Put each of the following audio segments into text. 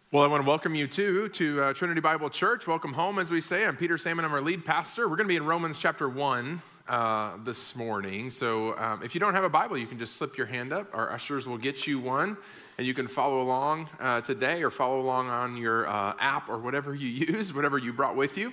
Well, I want to welcome you to Trinity Bible Church. Welcome home, as we say. I'm Peter Salmon. I'm our lead pastor. We're going to be in Romans chapter 1 this morning. So if you don't have a Bible, you can just slip your hand up. Our ushers will get you one, and you can follow along today or follow along on your app or whatever you use, whatever you brought with you.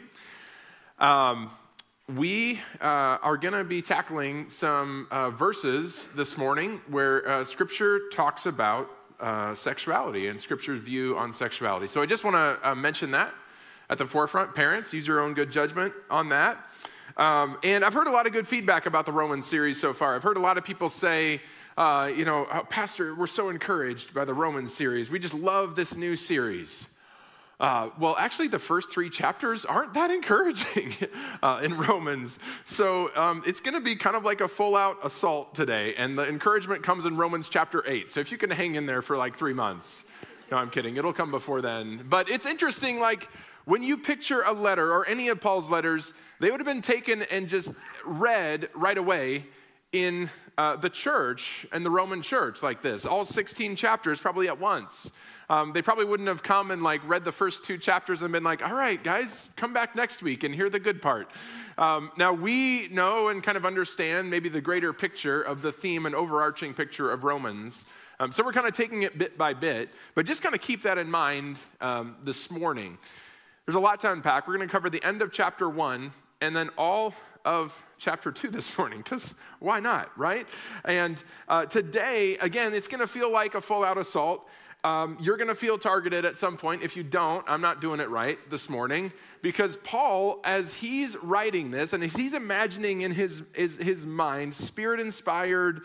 We are going to be tackling some verses this morning where Scripture talks about sexuality and Scripture's view on sexuality. So I just want to mention that at the forefront. Parents, use your own good judgment on that. And I've heard a lot of good feedback about the Romans series so far. I've heard a lot of people say, Pastor, we're so encouraged by the Romans series. We just love this new series. Well, actually, the first 3 chapters aren't that encouraging in Romans. So it's going to be kind of like a full-out assault today. And the encouragement comes in Romans chapter 8. So if you can hang in there for like 3 months. No, I'm kidding. It'll come before then. But it's interesting, like when you picture a letter or any of Paul's letters, they would have been taken and just read right away in the church and the Roman church like this. All 16 chapters probably at once. They probably wouldn't have come and like read the first 2 chapters and been like, all right, guys, come back next week and hear the good part. Now we know and kind of understand maybe the greater picture of the theme and overarching picture of Romans. So we're kind of taking it bit by bit, but just kind of keep that in mind this morning. There's a lot to unpack. We're going to cover the end of chapter 1 and then all of chapter 2 this morning, because why not, right? And today, again, it's going to feel like a full-out assault. You're going to feel targeted at some point. If you don't, I'm not doing it right this morning, because Paul, as he's writing this, and as he's imagining in his mind, Spirit-inspired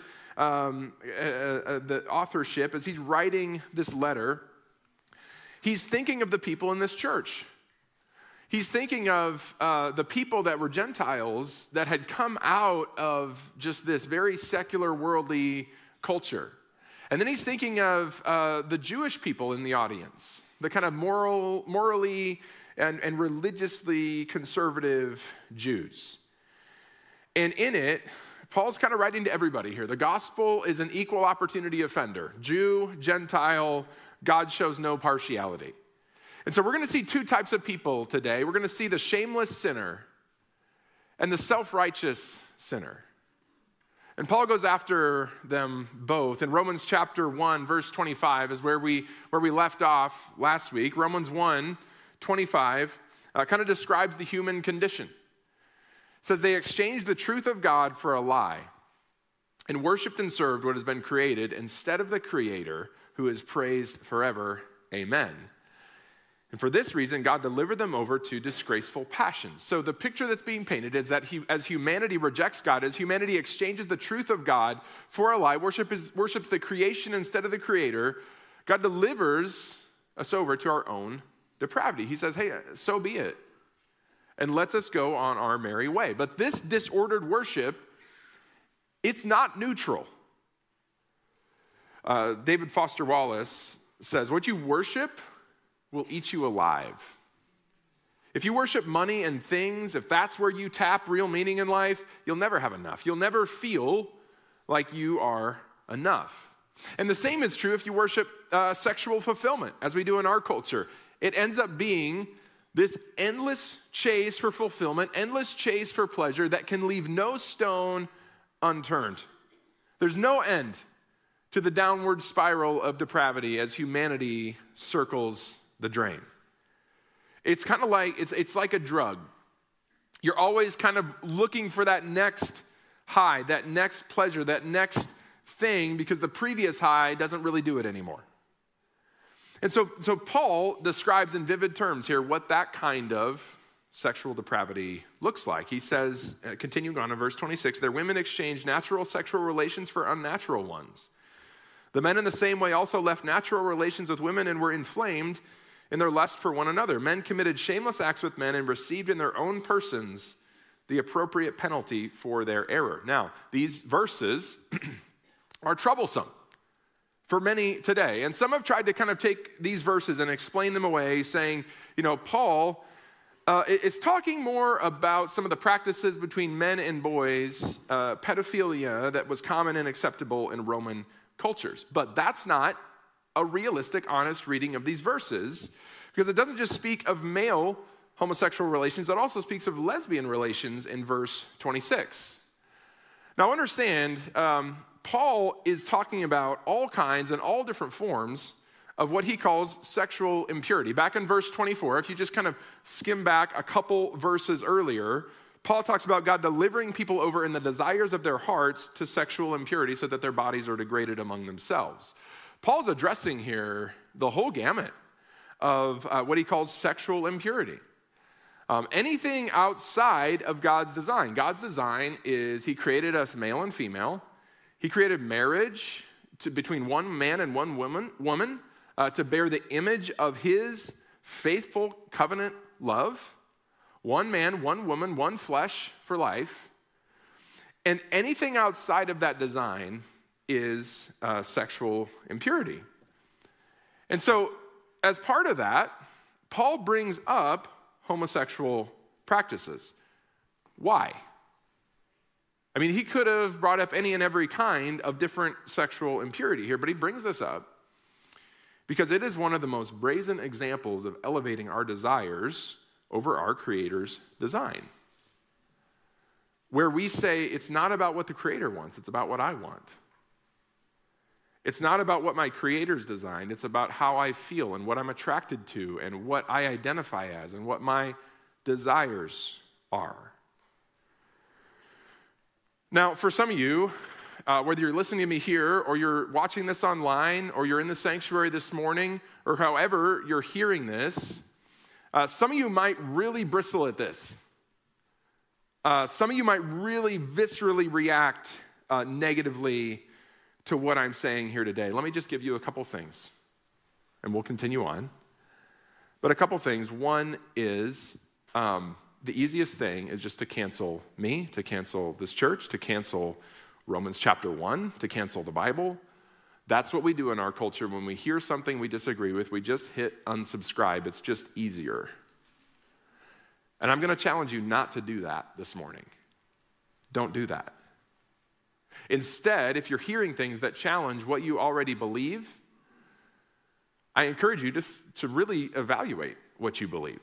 the authorship, as he's writing this letter, he's thinking of the people in this church. He's thinking of the people that were Gentiles that had come out of just this very secular, worldly culture. And then he's thinking of the Jewish people in the audience, the kind of morally and religiously conservative Jews. And in it, Paul's kind of writing to everybody here. The gospel is an equal opportunity offender. Jew, Gentile, God shows no partiality. And so we're going to see 2 types of people today. We're going to see the shameless sinner and the self-righteous sinner. And Paul goes after them both. In Romans chapter 1, verse 25 is where we left off last week. Romans 1, 25 kind of describes the human condition. It says, they exchanged the truth of God for a lie and worshiped and served what has been created instead of the Creator, who is praised forever. Amen. And for this reason, God delivered them over to disgraceful passions. So the picture that's being painted is that as humanity rejects God, as humanity exchanges the truth of God for a lie, worships the creation instead of the Creator, God delivers us over to our own depravity. He says, hey, so be it, and lets us go on our merry way. But this disordered worship, it's not neutral. David Foster Wallace says, what you worship will eat you alive. If you worship money and things, if that's where you tap real meaning in life, you'll never have enough. You'll never feel like you are enough. And the same is true if you worship sexual fulfillment, as we do in our culture. It ends up being this endless chase for fulfillment, endless chase for pleasure that can leave no stone unturned. There's no end to the downward spiral of depravity as humanity circles the drain. It's kind of like, it's like a drug. You're always kind of looking for that next high, that next pleasure, that next thing, because the previous high doesn't really do it anymore. And so Paul describes in vivid terms here what that kind of sexual depravity looks like. He says, continuing on in verse 26, their women exchanged natural sexual relations for unnatural ones. The men in the same way also left natural relations with women and were inflamed in their lust for one another. Men committed shameless acts with men and received in their own persons the appropriate penalty for their error. Now, these verses are troublesome for many today. And some have tried to kind of take these verses and explain them away, saying, Paul is talking more about some of the practices between men and boys, pedophilia that was common and acceptable in Roman cultures. But that's not a realistic, honest reading of these verses, because it doesn't just speak of male homosexual relations, it also speaks of lesbian relations in verse 26. Now understand, Paul is talking about all kinds and all different forms of what he calls sexual impurity. Back in verse 24, if you just kind of skim back a couple verses earlier, Paul talks about God delivering people over in the desires of their hearts to sexual impurity so that their bodies are degraded among themselves. Paul's addressing here the whole gamut of what he calls sexual impurity. Anything outside of God's design. God's design is he created us male and female. He created marriage between one man and one woman to bear the image of his faithful covenant love. One man, one woman, one flesh for life. And anything outside of that design is sexual impurity. And so, as part of that, Paul brings up homosexual practices. Why? I mean, he could have brought up any and every kind of different sexual impurity here, but he brings this up because it is one of the most brazen examples of elevating our desires over our Creator's design. Where we say, it's not about what the Creator wants, it's about what I want. It's not about what my Creator's designed, it's about how I feel and what I'm attracted to and what I identify as and what my desires are. Now, for some of you, whether you're listening to me here or you're watching this online or you're in the sanctuary this morning or however you're hearing this, some of you might really bristle at this. Some of you might really viscerally react negatively to what I'm saying here today. Let me just give you a couple things, and we'll continue on. But a couple things. One is the easiest thing is just to cancel me, to cancel this church, to cancel Romans chapter 1, to cancel the Bible. That's what we do in our culture. When we hear something we disagree with, we just hit unsubscribe. It's just easier. And I'm going to challenge you not to do that this morning. Don't do that. Instead, if you're hearing things that challenge what you already believe, I encourage you to really evaluate what you believe.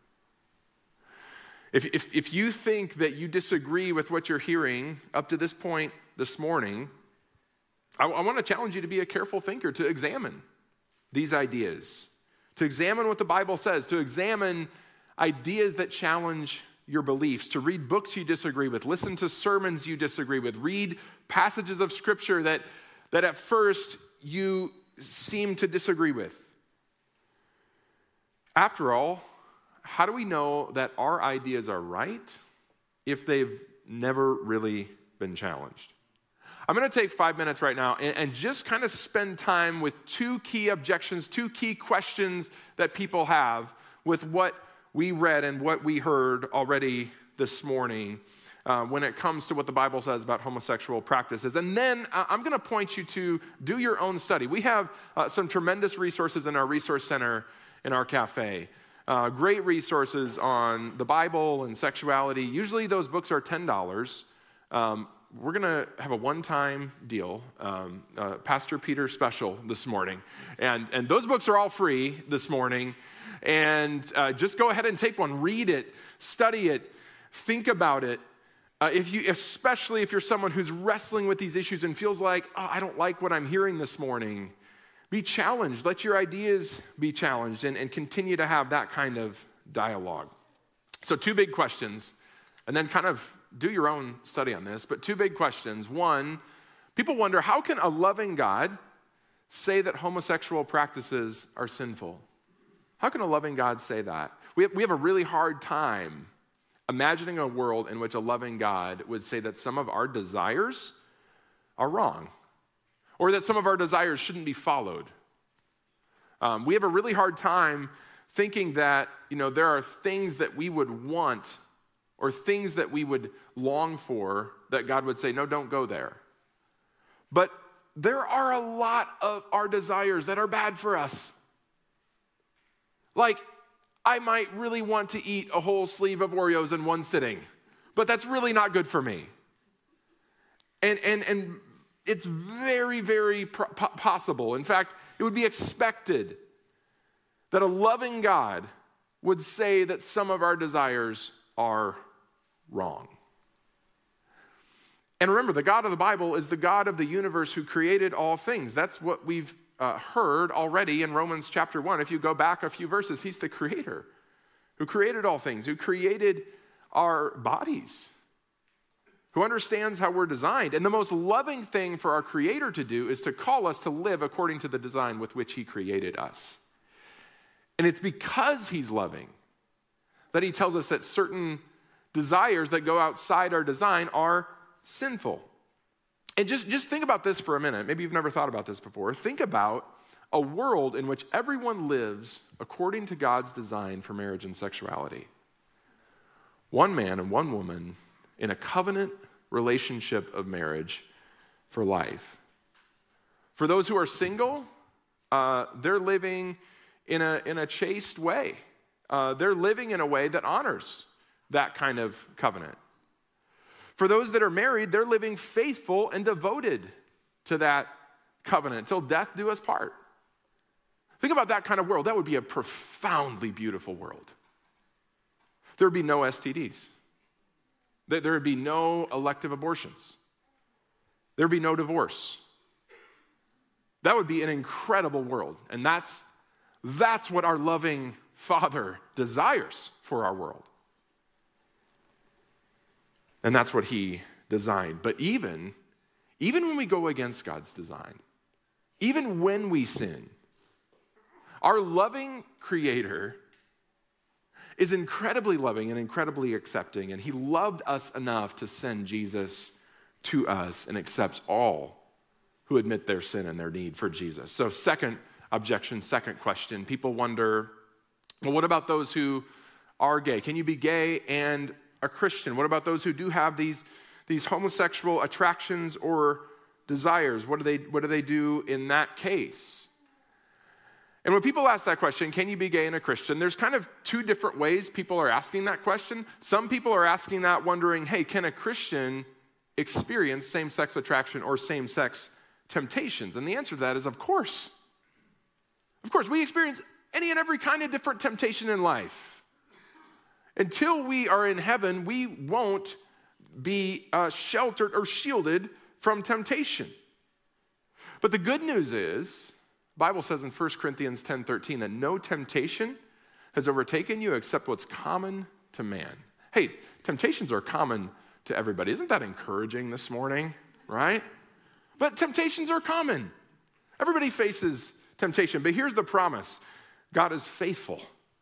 If you think that you disagree with what you're hearing up to this point this morning, I want to challenge you to be a careful thinker, to examine these ideas, to examine what the Bible says, to examine ideas that challenge your beliefs, to read books you disagree with, listen to sermons you disagree with, read passages of Scripture that at first you seem to disagree with. After all, how do we know that our ideas are right if they've never really been challenged? I'm going to take 5 minutes right now and just kind of spend time with two key objections, two key questions that people have with what we read and what we heard already this morning when it comes to what the Bible says about homosexual practices. And then I'm going to point you to do your own study. We have some tremendous resources in our resource center in our cafe. Great resources on the Bible and sexuality. Usually those books are $10. We're going to have a one-time deal, Pastor Peter special this morning. And those books are all free this morning. And just go ahead and take one. Read it, study it, think about it. Especially if you're someone who's wrestling with these issues and feels like, I don't like what I'm hearing this morning, be challenged. Let your ideas be challenged and continue to have that kind of dialogue. So 2 big questions, and then kind of do your own study on this, but 2 big questions. One, people wonder, how can a loving God say that homosexual practices are sinful? How can a loving God say that? We have a really hard time imagining a world in which a loving God would say that some of our desires are wrong, or that some of our desires shouldn't be followed. We have a really hard time thinking that, there are things that we would want or things that we would long for that God would say, no, don't go there. But there are a lot of our desires that are bad for us. Like, I might really want to eat a whole sleeve of Oreos in one sitting, but that's really not good for me. And it's very, very possible. In fact, it would be expected that a loving God would say that some of our desires are wrong. And remember, the God of the Bible is the God of the universe who created all things. That's what we've heard already in Romans chapter 1. If you go back a few verses, he's the creator who created all things, who created our bodies, who understands how we're designed. And the most loving thing for our Creator to do is to call us to live according to the design with which He created us. And it's because He's loving that He tells us that certain desires that go outside our design are sinful. And just think about this for a minute. Maybe you've never thought about this before. Think about a world in which everyone lives according to God's design for marriage and sexuality. One man and one woman in a covenant relationship of marriage for life. For those who are single, they're living in a chaste way. They're living in a way that honors that kind of covenant. For those that are married, they're living faithful and devoted to that covenant until death do us part. Think about that kind of world. That would be a profoundly beautiful world. There would be no STDs. There would be no elective abortions. There would be no divorce. That would be an incredible world. And that's what our loving Father desires for our world. And that's what He designed. But even when we go against God's design, even when we sin, our loving Creator is incredibly loving and incredibly accepting, and He loved us enough to send Jesus to us and accepts all who admit their sin and their need for Jesus. So second objection, second question, people wonder, well, what about those who are gay? Can you be gay and a Christian? What about those who do have these homosexual attractions or desires? What do they do in that case? And when people ask that question, can you be gay and a Christian? There's kind of two different ways people are asking that question. Some people are asking that wondering, hey, can a Christian experience same-sex attraction or same-sex temptations? And the answer to that is, of course. Of course, we experience any and every kind of different temptation in life. Until we are in heaven, we won't be sheltered or shielded from temptation. But the good news is, the Bible says in 1 Corinthians 10:13 that no temptation has overtaken you except what's common to man. Hey, temptations are common to everybody. Isn't that encouraging this morning, right? But temptations are common. Everybody faces temptation. But here's the promise. God is faithful.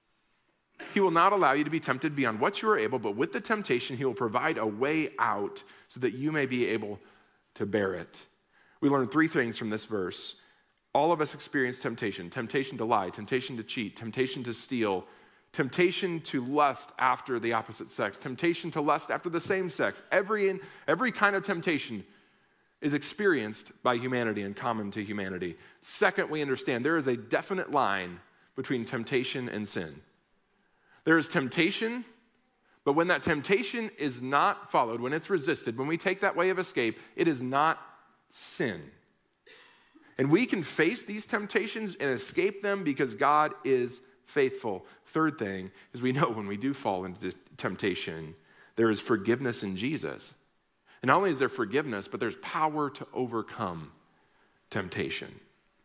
He will not allow you to be tempted beyond what you are able, but with the temptation, He will provide a way out so that you may be able to bear it. We learn three things from this verse. All of us experience temptation. Temptation to lie, temptation to cheat, temptation to steal, temptation to lust after the opposite sex, temptation to lust after the same sex. Every kind of temptation is experienced by humanity and common to humanity. Second, we understand there is a definite line between temptation and sin. There is temptation, but when that temptation is not followed, when it's resisted, when we take that way of escape, it is not sin. And we can face these temptations and escape them because God is faithful. Third thing is we know when we do fall into temptation, there is forgiveness in Jesus. And not only is there forgiveness, but there's power to overcome temptation.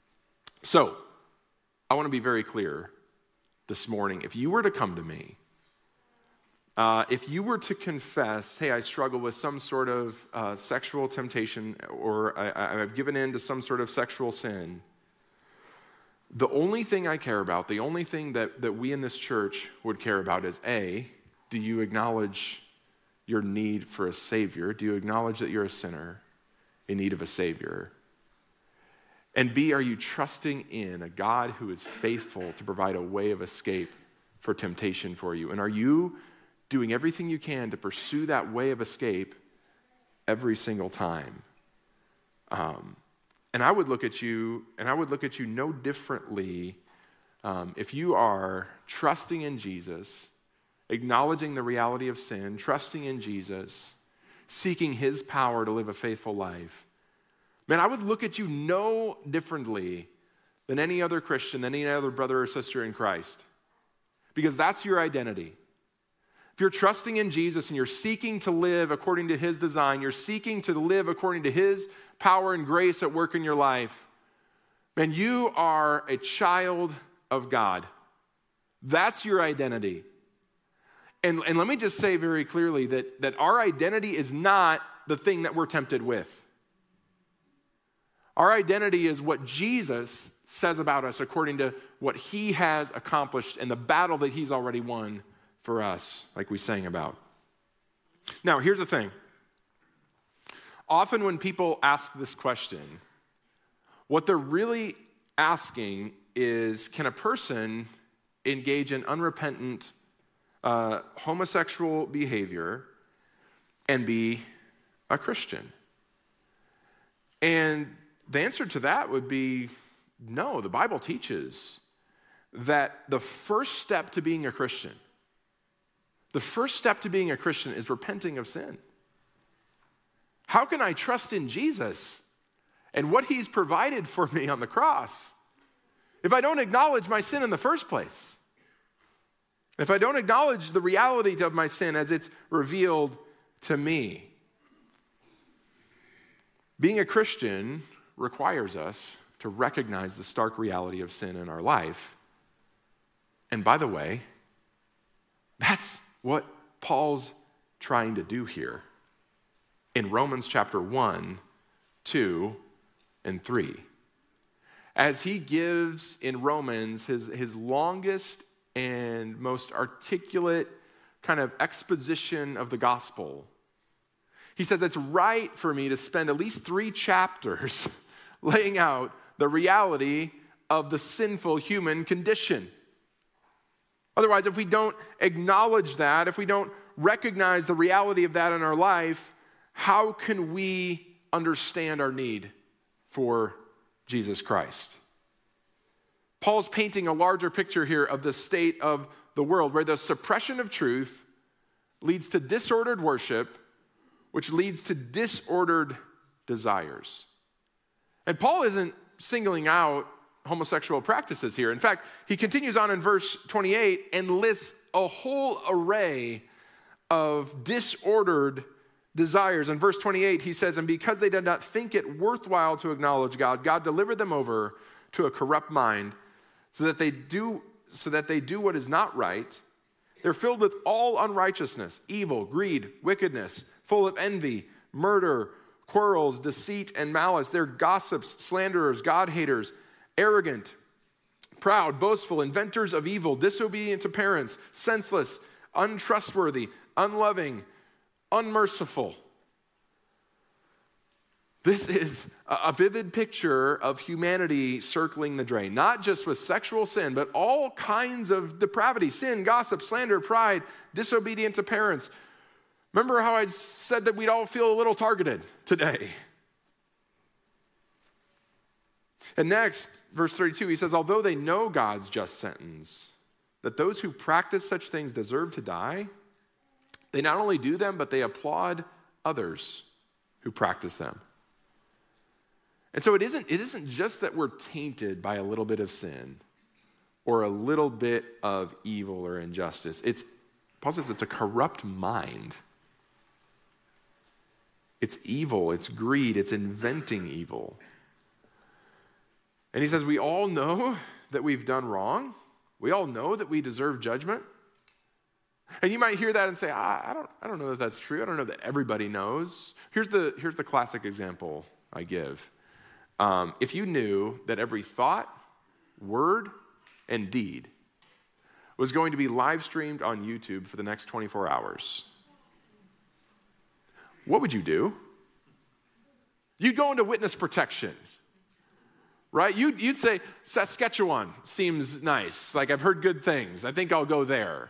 So, I want to be very clear this morning. If you were to come to me, if you were to confess, hey, I struggle with some sort of sexual temptation or I've given in to some sort of sexual sin, the only thing I care about, the only thing that we in this church would care about is A, do you acknowledge your need for a Savior? Do you acknowledge that you're a sinner in need of a Savior? And B, are you trusting in a God who is faithful to provide a way of escape for temptation for you? And are you doing everything you can to pursue that way of escape every single time? And I would look at you, no differently if you are trusting in Jesus, acknowledging the reality of sin, trusting in Jesus, seeking His power to live a faithful life. Man, I would look at you no differently than any other Christian, than any other brother or sister in Christ. Because that's your identity. If you're trusting in Jesus and you're seeking to live according to his design, you're seeking to live according to his power and grace at work in your life, man, you are a child of God. That's your identity. And let me just say very clearly that our identity is not the thing that we're tempted with. Our identity is what Jesus says about us according to what he has accomplished and the battle that he's already won for us, like we sang about. Now, here's the thing. Often when people ask this question, what they're really asking is, can a person engage in unrepentant homosexual behavior and be a Christian? And the answer to that would be no. The Bible teaches that the first step to being a Christian, is repenting of sin. How can I trust in Jesus and what he's provided for me on the cross if I don't acknowledge my sin in the first place? If I don't acknowledge the reality of my sin as it's revealed to me? Being a Christian requires us to recognize the stark reality of sin in our life. And by the way, that's what Paul's trying to do here in Romans chapter 1, 2, and 3. As he gives in Romans his longest and most articulate kind of exposition of the gospel, he says it's right for me to spend at least 3 chapters laying out the reality of the sinful human condition. Otherwise, if we don't acknowledge that, if we don't recognize the reality of that in our life, how can we understand our need for Jesus Christ? Paul's painting a larger picture here of the state of the world, where the suppression of truth leads to disordered worship, which leads to disordered desires. And Paul isn't singling out homosexual practices here. In fact, he continues on in verse 28 and lists a whole array of disordered desires. In verse 28, he says, and because they did not think it worthwhile to acknowledge God, God delivered them over to a corrupt mind so that they do what is not right. They're filled with all unrighteousness, evil, greed, wickedness, full of envy, murder, quarrels, deceit, and malice. They're gossips, slanderers, God-haters, arrogant, proud, boastful, inventors of evil, disobedient to parents, senseless, untrustworthy, unloving, unmerciful. This is a vivid picture of humanity circling the drain, not just with sexual sin, but all kinds of depravity, sin, gossip, slander, pride, disobedient to parents. Remember how I said that we'd all feel a little targeted today? And next, verse 32, he says, although they know God's just sentence, that those who practice such things deserve to die, they not only do them, but they applaud others who practice them. And so it isn't just that we're tainted by a little bit of sin or a little bit of evil or injustice. Paul says it's a corrupt mind. It's evil, it's greed, it's inventing evil. And he says we all know that we've done wrong. We all know that we deserve judgment. And you might hear that and say, I don't know that that's true. I don't know that everybody knows. Here's the classic example I give. If you knew that every thought, word, and deed was going to be live streamed on YouTube for the next 24 hours, what would you do? You'd go into witness protection, right? You'd say, Saskatchewan seems nice. Like, I've heard good things. I think I'll go there.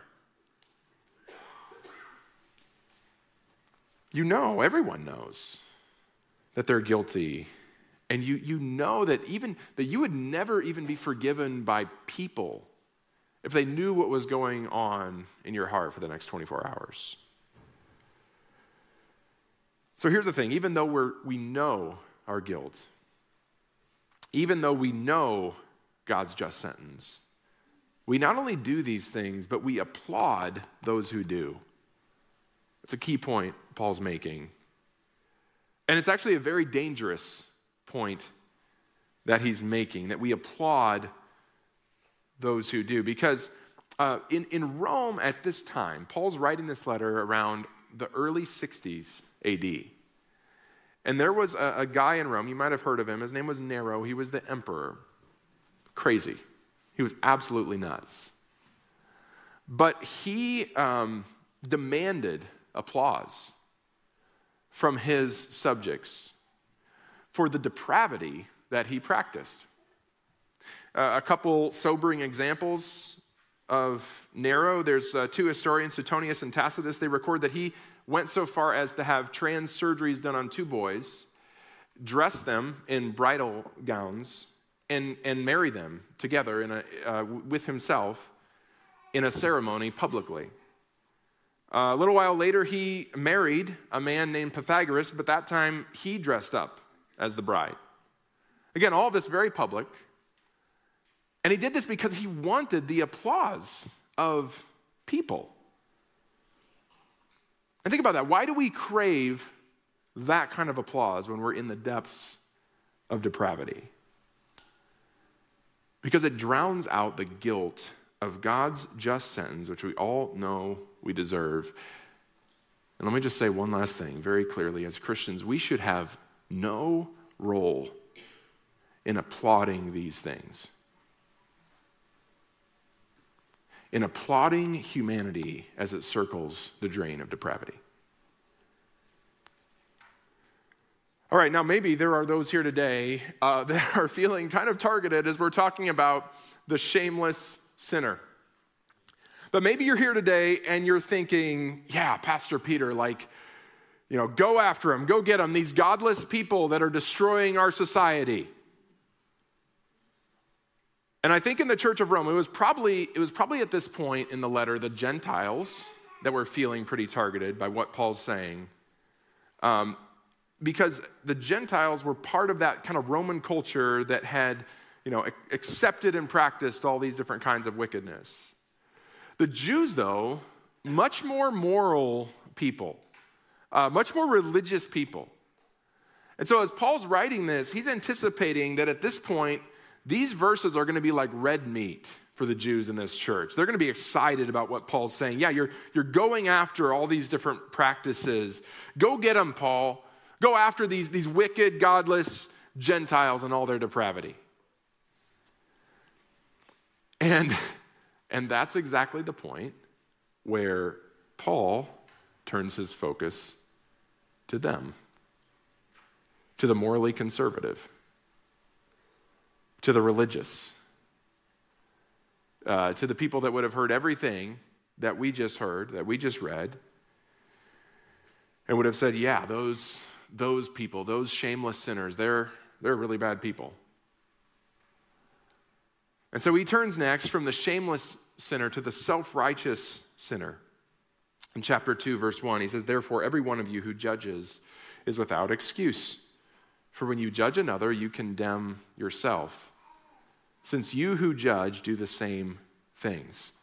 You know, everyone knows that they're guilty. And you know that you would never even be forgiven by people if they knew what was going on in your heart for the next 24 hours. So here's the thing, even though we know our guilt, even though we know God's just sentence. We not only do these things, but we applaud those who do. It's a key point Paul's making. And it's actually a very dangerous point that he's making, that we applaud those who do. Because in Rome at this time, Paul's writing this letter around the early 60s AD. And there was a guy in Rome, you might have heard of him, his name was Nero, he was the emperor. Crazy. He was absolutely nuts. But he demanded applause from his subjects for the depravity that he practiced. A couple sobering examples of Nero. There's two historians, Suetonius and Tacitus. They record that he went so far as to have trans surgeries done on two boys, dress them in bridal gowns, and marry them together with himself in a ceremony publicly. A little while later, he married a man named Pythagoras, but that time he dressed up as the bride. Again, all of this very public. And he did this because he wanted the applause of people. And think about that. Why do we crave that kind of applause when we're in the depths of depravity? Because it drowns out the guilt of God's just sentence, which we all know we deserve. And let me just say one last thing very clearly. As Christians, we should have no role in applauding these things. In applauding humanity as it circles the drain of depravity. All right, now maybe there are those here today that are feeling kind of targeted as we're talking about the shameless sinner. But maybe you're here today and you're thinking, yeah, Pastor Peter, go after them, go get them, these godless people that are destroying our society. And I think in the Church of Rome, it was probably at this point in the letter, the Gentiles that were feeling pretty targeted by what Paul's saying. Because the Gentiles were part of that kind of Roman culture that had, accepted and practiced all these different kinds of wickedness. The Jews, though, much more moral people, much more religious people. And so as Paul's writing this, he's anticipating that at this point, these verses are going to be like red meat for the Jews in this church. They're going to be excited about what Paul's saying. Yeah, you're going after all these different practices. Go get them, Paul. Go after these wicked, godless Gentiles and all their depravity. And that's exactly the point where Paul turns his focus to them, to the morally conservative, to the religious, to the people that would have heard everything that we just heard, that we just read, and would have said, yeah, those people, those shameless sinners, they're really bad people. And so he turns next from the shameless sinner to the self-righteous sinner. In chapter 2, verse 1, he says, therefore, every one of you who judges is without excuse. For when you judge another, you condemn yourself, since you who judge do the same things.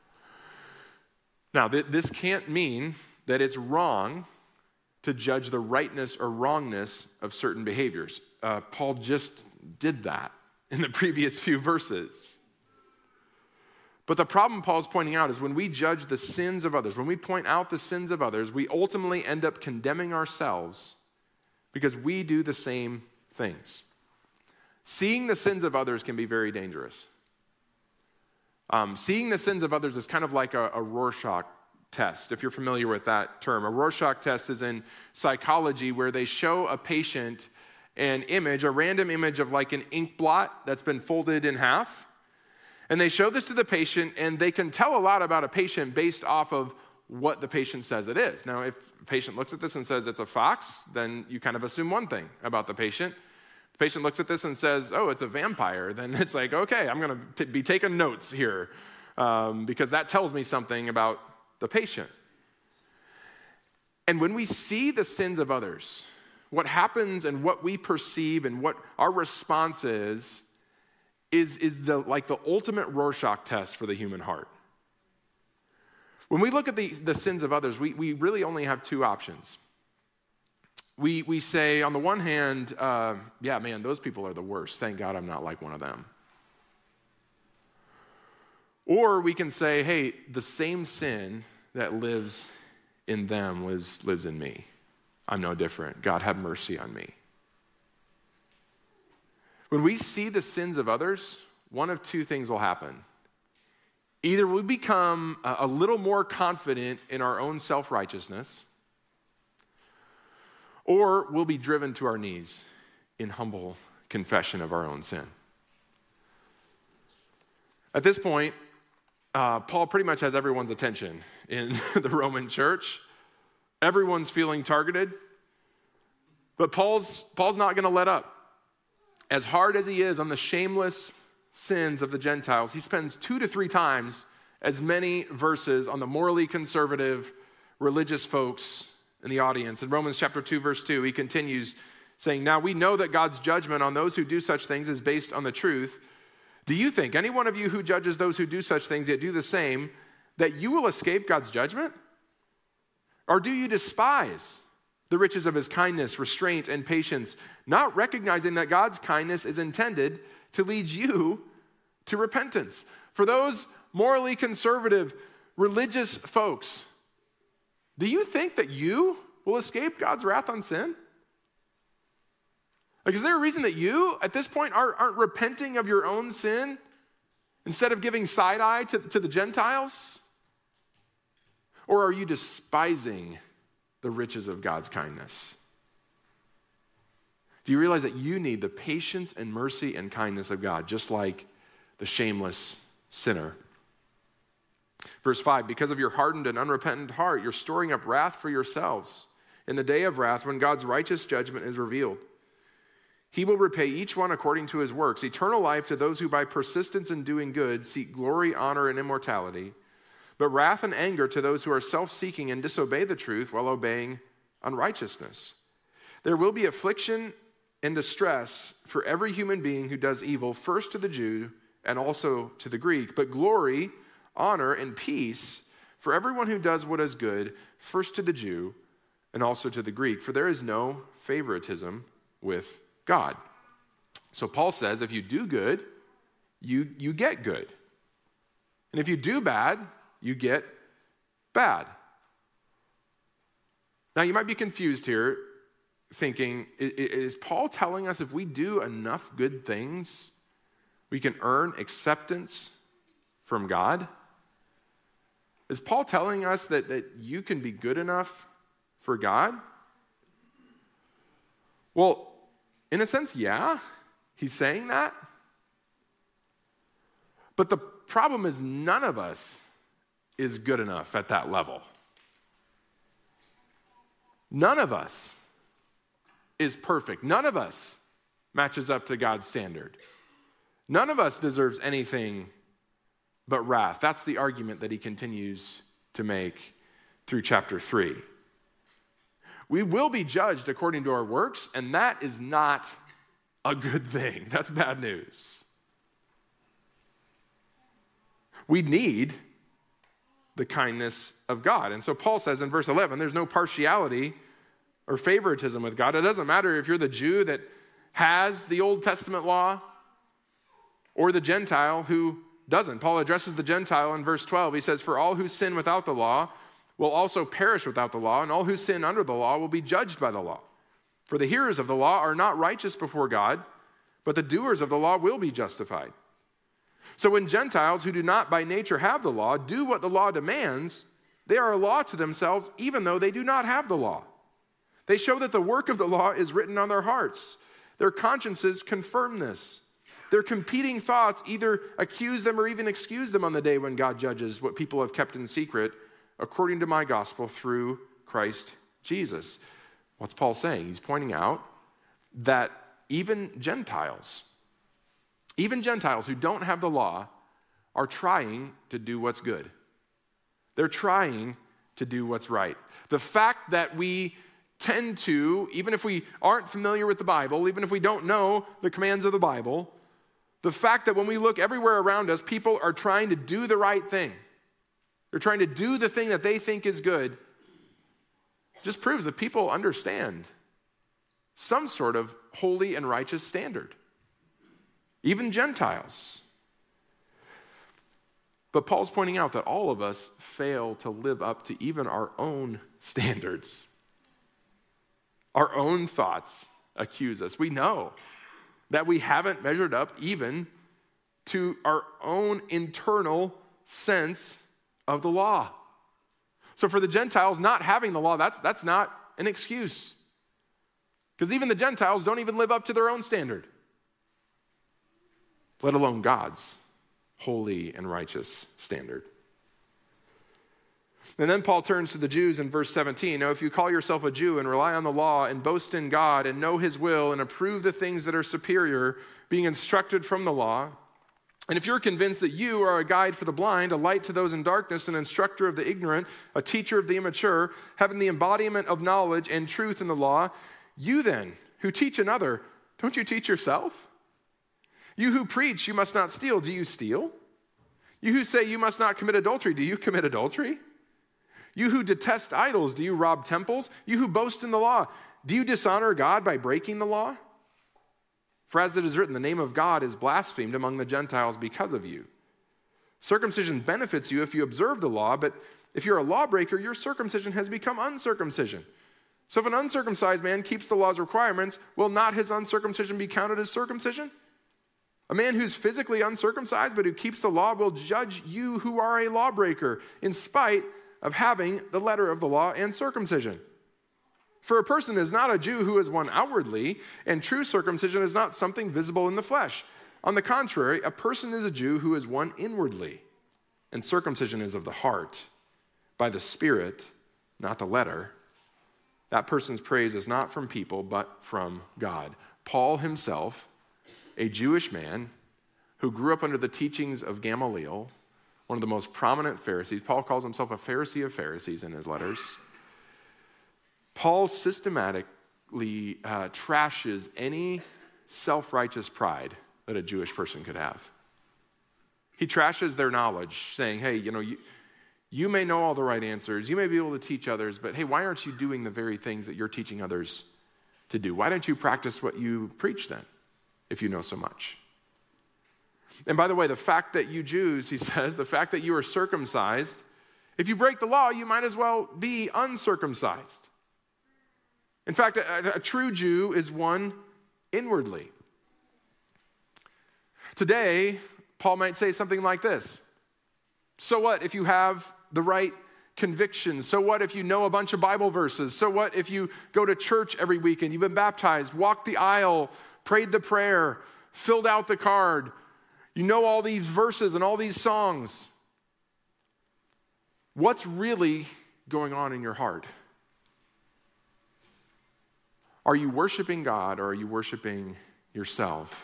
Now, this can't mean that it's wrong to judge the rightness or wrongness of certain behaviors. Paul just did that in the previous few verses. But the problem Paul's pointing out is when we judge the sins of others, when we point out the sins of others, we ultimately end up condemning ourselves because we do the same things. Seeing the sins of others can be very dangerous. Seeing the sins of others is kind of like a Rorschach test, if you're familiar with that term. A Rorschach test is in psychology where they show a patient an image, a random image of like an ink blot that's been folded in half. And they show this to the patient, and they can tell a lot about a patient based off of what the patient says it is. Now, if the patient looks at this and says it's a fox, then you kind of assume one thing about the patient. If the patient looks at this and says, oh, it's a vampire, then it's like, okay, I'm going to be taking notes here because that tells me something about the patient. And when we see the sins of others, what happens and what we perceive and what our response is is the ultimate Rorschach test for the human heart. When we look at the sins of others, we really only have two options. We say, on the one hand, yeah, man, those people are the worst. Thank God I'm not like one of them. Or we can say, hey, the same sin that lives in them lives in me. I'm no different. God, have mercy on me. When we see the sins of others, one of two things will happen. Either we become a little more confident in our own self-righteousness, or we'll be driven to our knees in humble confession of our own sin. At this point, Paul pretty much has everyone's attention in the Roman church. Everyone's feeling targeted. But Paul's not going to let up. As hard as he is on the shameless sins of the Gentiles, he spends 2 to 3 times as many verses on the morally conservative religious folks in the audience. In Romans chapter 2, verse 2, he continues saying, now we know that God's judgment on those who do such things is based on the truth. Do you think, any one of you who judges those who do such things yet do the same, that you will escape God's judgment? Or do you despise the riches of his kindness, restraint, and patience, not recognizing that God's kindness is intended to lead you to repentance? For those morally conservative, religious folks, do you think that you will escape God's wrath on sin? Like, is there a reason that you, at this point, aren't repenting of your own sin instead of giving side-eye to the Gentiles? Or are you despising the riches of God's kindness? Do you realize that you need the patience and mercy and kindness of God, just like the shameless sinner? Verse 5, because of your hardened and unrepentant heart, you're storing up wrath for yourselves in the day of wrath when God's righteous judgment is revealed. He will repay each one according to his works, eternal life to those who by persistence in doing good seek glory, honor, and immortality, but wrath and anger to those who are self-seeking and disobey the truth while obeying unrighteousness. There will be affliction and distress for every human being who does evil, first to the Jew and also to the Greek, but glory, honor, and peace for everyone who does what is good, first to the Jew and also to the Greek, for there is no favoritism with God. So Paul says if you do good, you get good. And if you do bad, you get bad. Now you might be confused here, thinking, is Paul telling us if we do enough good things, we can earn acceptance from God? Is Paul telling us that you can be good enough for God? Well, in a sense, yeah, he's saying that. But the problem is none of us is good enough at that level. None of us is perfect. None of us matches up to God's standard. None of us deserves anything but wrath. That's the argument that he continues to make through chapter 3. We will be judged according to our works, and that is not a good thing. That's bad news. We need the kindness of God. And so Paul says in verse 11, there's no partiality or favoritism with God. It doesn't matter if you're the Jew that has the Old Testament law or the Gentile who doesn't. Paul addresses the Gentile in verse 12. He says, for all who sin without the law will also perish without the law, and all who sin under the law will be judged by the law. For the hearers of the law are not righteous before God, but the doers of the law will be justified. So when Gentiles who do not by nature have the law do what the law demands, they are a law to themselves even though they do not have the law. They show that the work of the law is written on their hearts. Their consciences confirm this. Their competing thoughts either accuse them or even excuse them on the day when God judges what people have kept in secret according to my gospel through Christ Jesus. What's Paul saying? He's pointing out that even Gentiles who don't have the law are trying to do what's good. They're trying to do what's right. The fact that we tend to, even if we aren't familiar with the Bible, even if we don't know the commands of the Bible, The fact that when we look everywhere around us, people are trying to do the right thing. They're trying to do the thing that they think is good. Just proves that people understand some sort of holy and righteous standard. Even Gentiles. But Paul's pointing out that all of us fail to live up to even our own standards. Our own thoughts accuse us. We know that we haven't measured up even to our own internal sense of the law. So for the Gentiles, not having the law, that's not an excuse. Because even the Gentiles don't even live up to their own standard, let alone God's holy and righteous standard. And then Paul turns to the Jews in verse 17. Now, if you call yourself a Jew and rely on the law and boast in God and know his will and approve the things that are superior, being instructed from the law, and if you're convinced that you are a guide for the blind, a light to those in darkness, an instructor of the ignorant, a teacher of the immature, having the embodiment of knowledge and truth in the law, you then, who teach another, don't you teach yourself? You who preach, you must not steal, do you steal? You who say you must not commit adultery, do you commit adultery? You who detest idols, do you rob temples? You who boast in the law, do you dishonor God by breaking the law? For as it is written, the name of God is blasphemed among the Gentiles because of you. Circumcision benefits you if you observe the law, but if you're a lawbreaker, your circumcision has become uncircumcision. So if an uncircumcised man keeps the law's requirements, will not his uncircumcision be counted as circumcision? A man who's physically uncircumcised but who keeps the law will judge you who are a lawbreaker in spite of having the letter of the law and circumcision. For a person is not a Jew who is one outwardly, and true circumcision is not something visible in the flesh. On the contrary, a person is a Jew who is one inwardly, and circumcision is of the heart, by the Spirit, not the letter. That person's praise is not from people, but from God. Paul himself, a Jewish man who grew up under the teachings of Gamaliel, one of the most prominent Pharisees. Paul calls himself a Pharisee of Pharisees in his letters. Paul systematically trashes any self-righteous pride that a Jewish person could have. He trashes their knowledge, saying, hey, you may know all the right answers, you may be able to teach others, but hey, why aren't you doing the very things that you're teaching others to do? Why don't you practice what you preach then, if you know so much? And by the way, the fact that you Jews, he says, the fact that you are circumcised, if you break the law, you might as well be uncircumcised. In fact, a true Jew is one inwardly. Today, Paul might say something like this. So what if you have the right convictions? So what if you know a bunch of Bible verses? So what if you go to church every week and you've been baptized, walked the aisle, prayed the prayer, filled out the card? You know all these verses and all these songs. What's really going on in your heart? Are you worshiping God or are you worshiping yourself?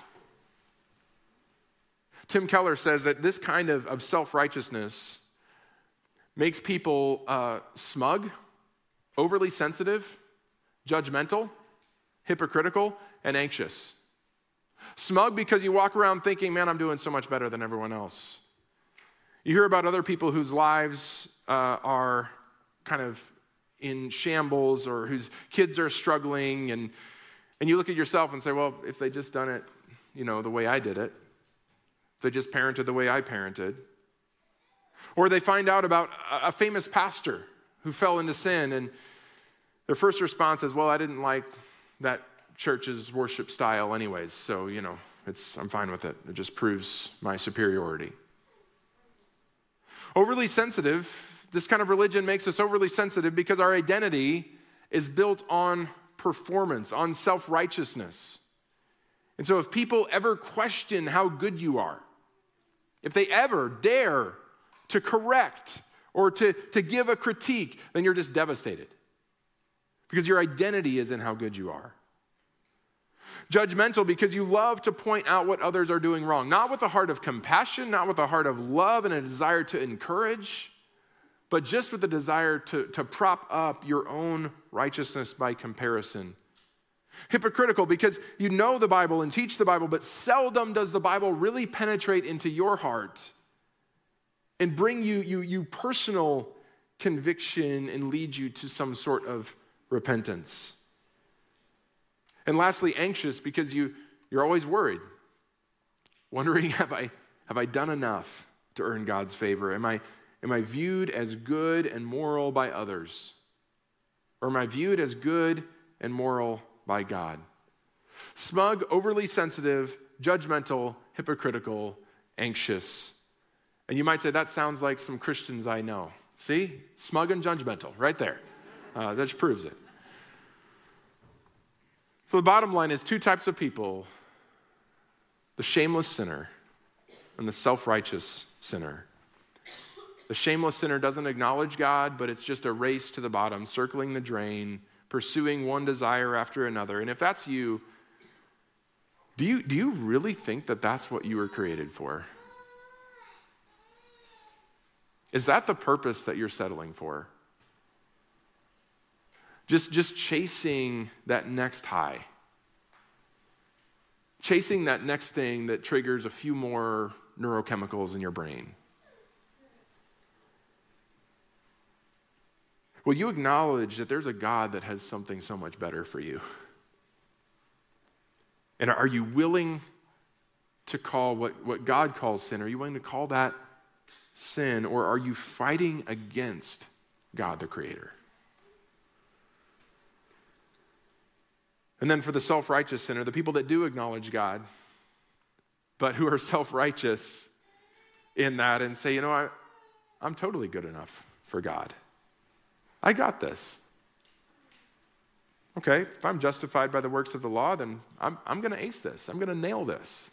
Tim Keller says that this kind of self-righteousness makes people smug, overly sensitive, judgmental, hypocritical, and anxious. Smug because you walk around thinking, man, I'm doing so much better than everyone else. You hear about other people whose lives are kind of in shambles or whose kids are struggling, and you look at yourself and say, well, if they just done it, the way I did it, if they just parented the way I parented. Or they find out about a famous pastor who fell into sin, and their first response is, well, I didn't like that church's worship style anyways, so, I'm fine with it. It just proves my superiority. Overly sensitive, this kind of religion makes us overly sensitive because our identity is built on performance, on self-righteousness. And so if people ever question how good you are, if they ever dare to correct or to give a critique, then you're just devastated because your identity is in how good you are. Judgmental because you love to point out what others are doing wrong, not with a heart of compassion, not with a heart of love and a desire to encourage, but just with the desire to prop up your own righteousness by comparison. Hypocritical because you know the Bible and teach the Bible, but seldom does the Bible really penetrate into your heart and bring you personal conviction and lead you to some sort of repentance. And lastly, anxious because you're always worried, wondering, have I done enough to earn God's favor? Am I viewed as good and moral by others? Or am I viewed as good and moral by God? Smug, overly sensitive, judgmental, hypocritical, anxious. And you might say, that sounds like some Christians I know. See? Smug and judgmental, right there. That just proves it. So the bottom line is two types of people: the shameless sinner and the self-righteous sinner. The shameless sinner doesn't acknowledge God, but it's just a race to the bottom, circling the drain, pursuing one desire after another. And if that's you, do you really think that that's what you were created for? Is that the purpose that you're settling for? Just chasing that next high. Chasing that next thing that triggers a few more neurochemicals in your brain. Will you acknowledge that there's a God that has something so much better for you? And are you willing to call what God calls sin? Are you willing to call that sin, or are you fighting against God the Creator? And then for the self-righteous sinner, the people that do acknowledge God, but who are self-righteous in that and say, I'm totally good enough for God. I got this. Okay, if I'm justified by the works of the law, then I'm going to ace this. I'm going to nail this.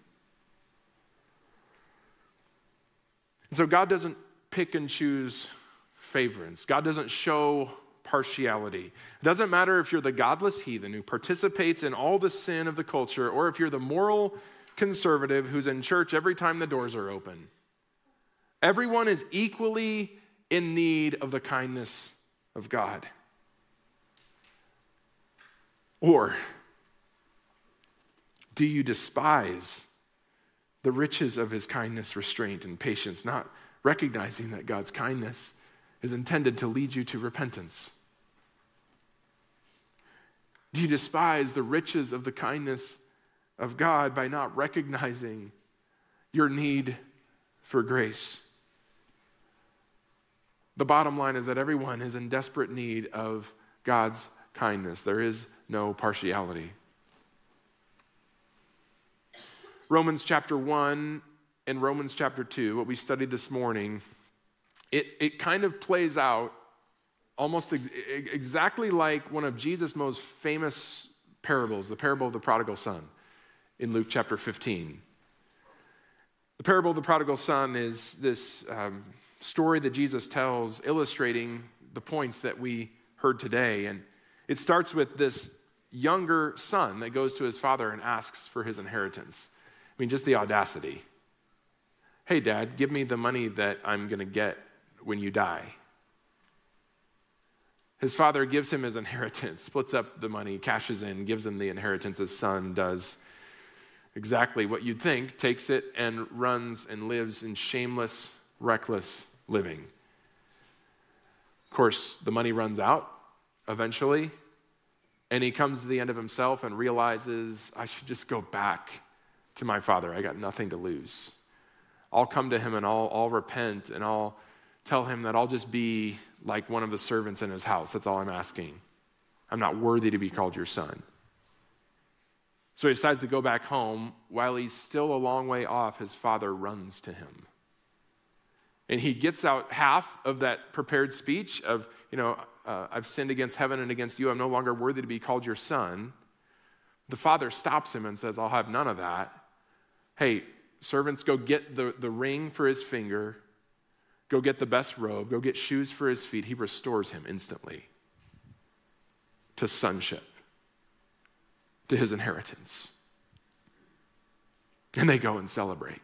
And so God doesn't pick and choose favorites. God doesn't show partiality. It doesn't matter if you're the godless heathen who participates in all the sin of the culture, or if you're the moral conservative who's in church every time the doors are open. Everyone is equally in need of the kindness of God. Or do you despise the riches of his kindness, restraint, and patience, not recognizing that God's kindness is intended to lead you to repentance? Do you despise the riches of the kindness of God by not recognizing your need for grace? The bottom line is that everyone is in desperate need of God's kindness. There is no partiality. Romans chapter 1 and Romans chapter 2, what we studied this morning, it kind of plays out almost exactly like one of Jesus' most famous parables, the parable of the prodigal son in Luke chapter 15. The parable of the prodigal son is this story that Jesus tells illustrating the points that we heard today. And it starts with this younger son that goes to his father and asks for his inheritance. I mean, just the audacity. Hey, Dad, give me the money that I'm going to get when you die. His father gives him his inheritance, splits up the money, cashes in, gives him the inheritance. His son does exactly what you'd think, takes it and runs and lives in shameless, reckless living. Of course, the money runs out eventually, and he comes to the end of himself and realizes, I should just go back to my father. I got nothing to lose. I'll come to him and I'll repent, and I'll tell him that I'll just be like one of the servants in his house. That's all I'm asking. I'm not worthy to be called your son. So he decides to go back home. While he's still a long way off, his father runs to him. And he gets out half of that prepared speech of, I've sinned against heaven and against you. I'm no longer worthy to be called your son. The father stops him and says, I'll have none of that. Hey, servants, go get the ring for his finger. Go get the best robe. Go get shoes for his feet. He restores him instantly to sonship, to his inheritance. And they go and celebrate.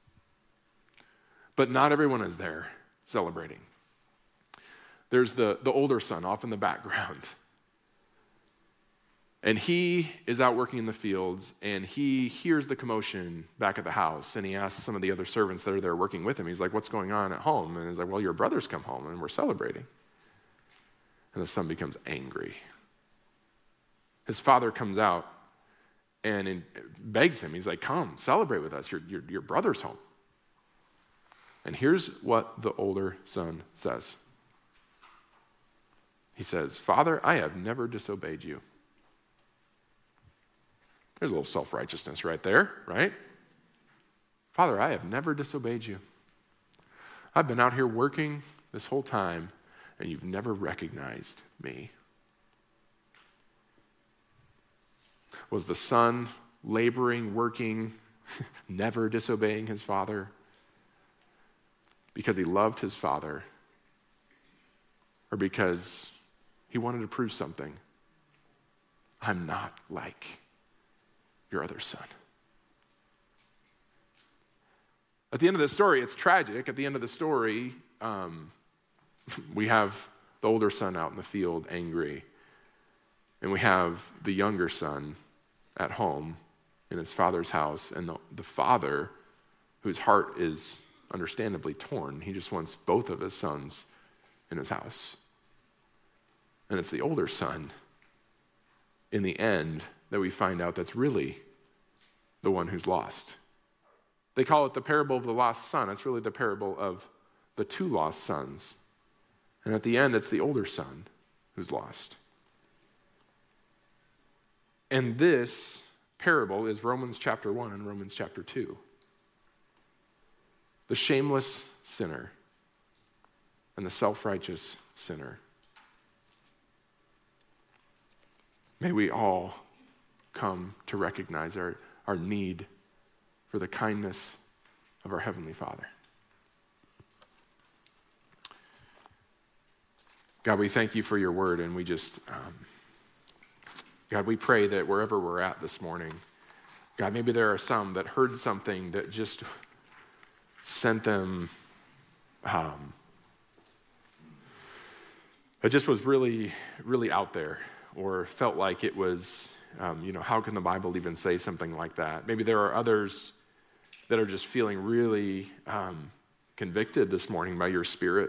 But not everyone is there celebrating. There's the older son off in the background. And he is out working in the fields, and he hears the commotion back at the house, and he asks some of the other servants that are there working with him. He's like, what's going on at home? And he's like, well, your brothers come home, and we're celebrating. And the son becomes angry. His father comes out and begs him. He's like, come, celebrate with us. Your brother's home. And here's what the older son says. He says, Father, I have never disobeyed you. There's a little self-righteousness right there, right? Father, I have never disobeyed you. I've been out here working this whole time, and you've never recognized me. Was the son laboring, working, never disobeying his father because he loved his father, or because he wanted to prove something? I'm not like your other son. At the end of the story, it's tragic. At the end of the story, we have the older son out in the field angry, and we have the younger son at home in his father's house, and the father, whose heart is understandably torn, he just wants both of his sons in his house. And it's the older son, in the end, that we find out that's really the one who's lost. They call it the parable of the lost son. It's really the parable of the two lost sons. And at the end, it's the older son who's lost. And this parable is Romans chapter 1 and Romans chapter 2. The shameless sinner and the self-righteous sinner. May we all come to recognize our need for the kindness of our Heavenly Father. God, we thank you for your word, and we just, God, we pray that wherever we're at this morning, God, maybe there are some that heard something that just sent them, it just was really, really out there, or felt like it was, how can the Bible even say something like that? Maybe there are others that are just feeling really convicted this morning by your Spirit.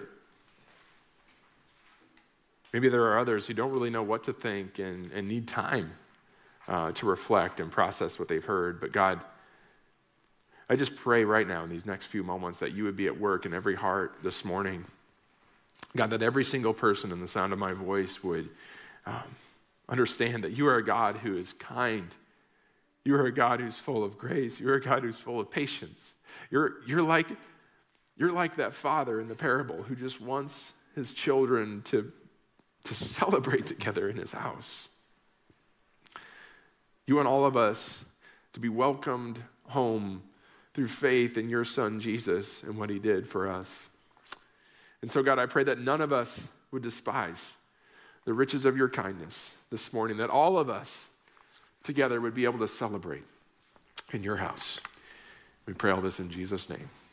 Maybe there are others who don't really know what to think and need time to reflect and process what they've heard. But God, I just pray right now in these next few moments that you would be at work in every heart this morning. God, that every single person in the sound of my voice would understand that you are a God who is kind. You are a God who's full of grace. You're a God who's full of patience. You're like that father in the parable who just wants his children to celebrate together in his house. You want all of us to be welcomed home through faith in your son Jesus and what he did for us. And so, God, I pray that none of us would despise the riches of your kindness this morning, that all of us together would be able to celebrate in your house. We pray all this in Jesus' name.